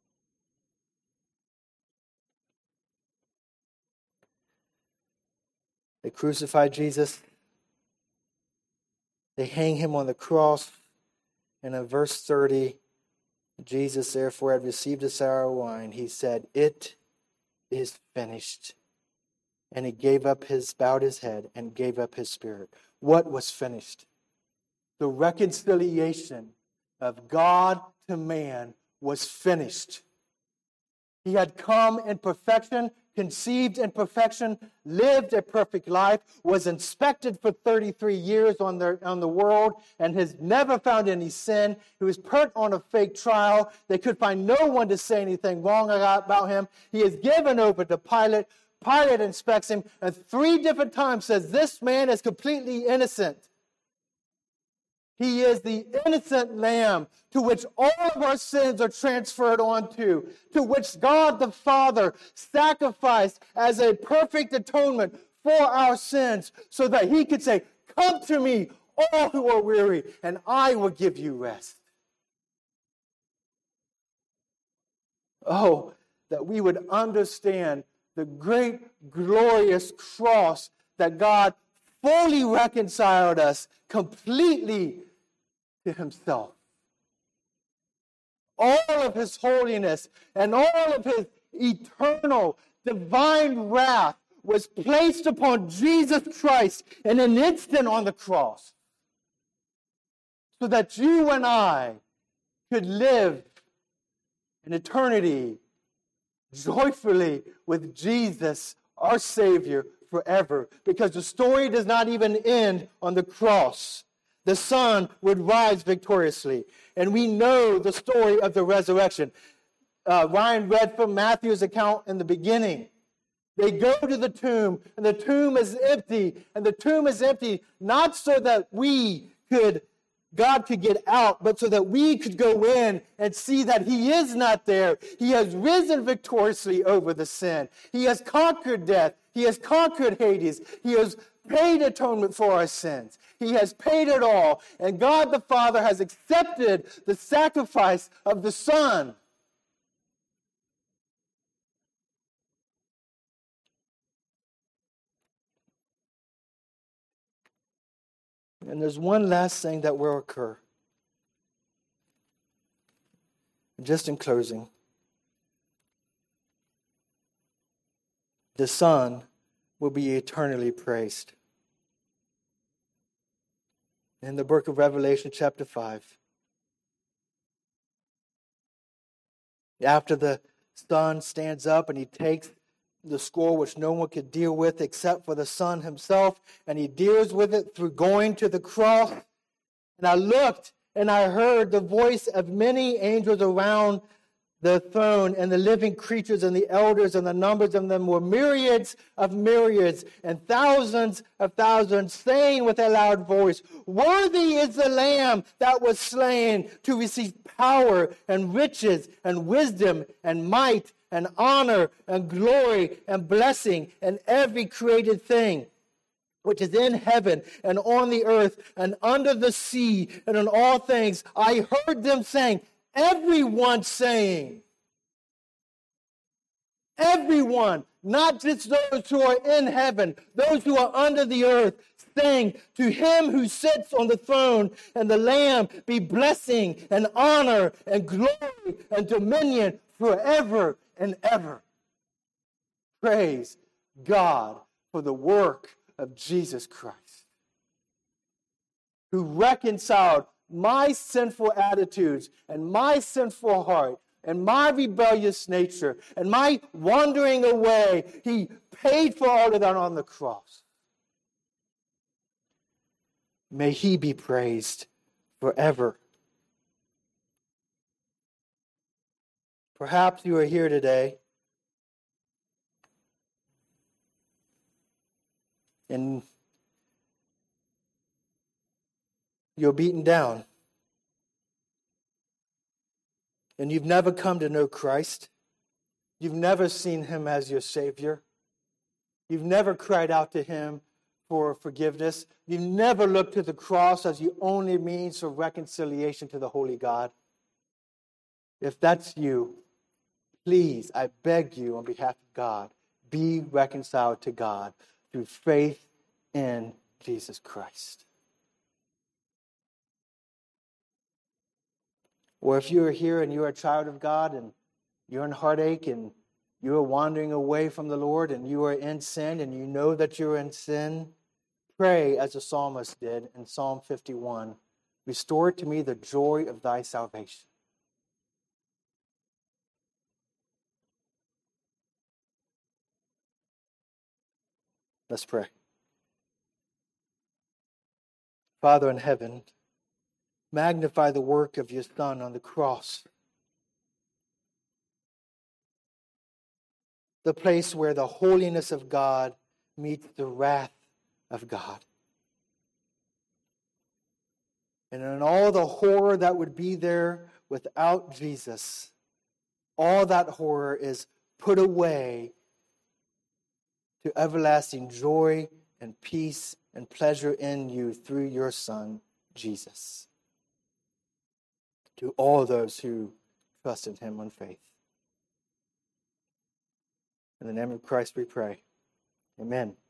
They crucified Jesus. They hang him on the cross. And in verse 30, Jesus therefore had received the sour wine. He said, It is finished. And he bowed his head and gave up his spirit. What was finished? The reconciliation of God to man was finished. He had come in perfection, conceived in perfection, lived a perfect life, was inspected for 33 years on the world, and has never found any sin. He was put on a fake trial. They could find no one to say anything wrong about him. He is given over to Pilate. Pilate inspects him, and 3 different times says, This man is completely innocent. He is the innocent lamb to which all of our sins are transferred onto, to which God the Father sacrificed as a perfect atonement for our sins, so that he could say, Come to me, all who are weary, and I will give you rest. Oh, that we would understand the great, glorious cross that God fully reconciled us completely to himself. All of his holiness and all of his eternal divine wrath was placed upon Jesus Christ in an instant on the cross, so that you and I could live in eternity joyfully with Jesus, our Savior, forever. Because the story does not even end on the cross. The Son would rise victoriously. And we know the story of the resurrection. Ryan read from Matthew's account in the beginning. They go to the tomb, and the tomb is empty. And the tomb is empty not so that God could get out, but so that we could go in and see that he is not there. He has risen victoriously over the sin. He has conquered death. He has conquered Hades. He has paid atonement for our sins. He has paid it all. And God the Father has accepted the sacrifice of the Son. And there's one last thing that will occur. Just in closing, the Son will be eternally praised. In the book of Revelation, chapter 5, after the Son stands up and he takes the scroll which no one could deal with except for the Son himself, and he deals with it through going to the cross. And I looked and I heard the voice of many angels around the throne and the living creatures and the elders, and the numbers of them were myriads of myriads and thousands of thousands, saying with a loud voice, "Worthy is the Lamb that was slain to receive power and riches and wisdom and might and honor and glory and blessing and every created thing which is in heaven and on the earth and under the sea and in all things." I heard them saying, everyone saying, everyone, not just those who are in heaven, those who are under the earth, saying, "To him who sits on the throne and the Lamb be blessing and honor and glory and dominion forever and ever." Praise God for the work of Jesus Christ, who reconciled my sinful attitudes and my sinful heart and my rebellious nature and my wandering away. He paid for all of that on the cross. May he be praised forever. Perhaps you are here today and you're beaten down, and you've never come to know Christ. You've never seen him as your Savior. You've never cried out to him for forgiveness. You've never looked to the cross as the only means of reconciliation to the holy God. If that's you, please, I beg you on behalf of God, be reconciled to God through faith in Jesus Christ. Or if you are here and you are a child of God and you're in heartache and you are wandering away from the Lord and you are in sin and you know that you're in sin, pray as the psalmist did in Psalm 51, "Restore to me the joy of thy salvation." Let's pray. Father in heaven, magnify the work of your Son on the cross, the place where the holiness of God meets the wrath of God. And in all the horror that would be there without Jesus, all that horror is put away to everlasting joy and peace and pleasure in you through your Son, Jesus. To all those who trust in him on faith. In the name of Christ we pray. Amen.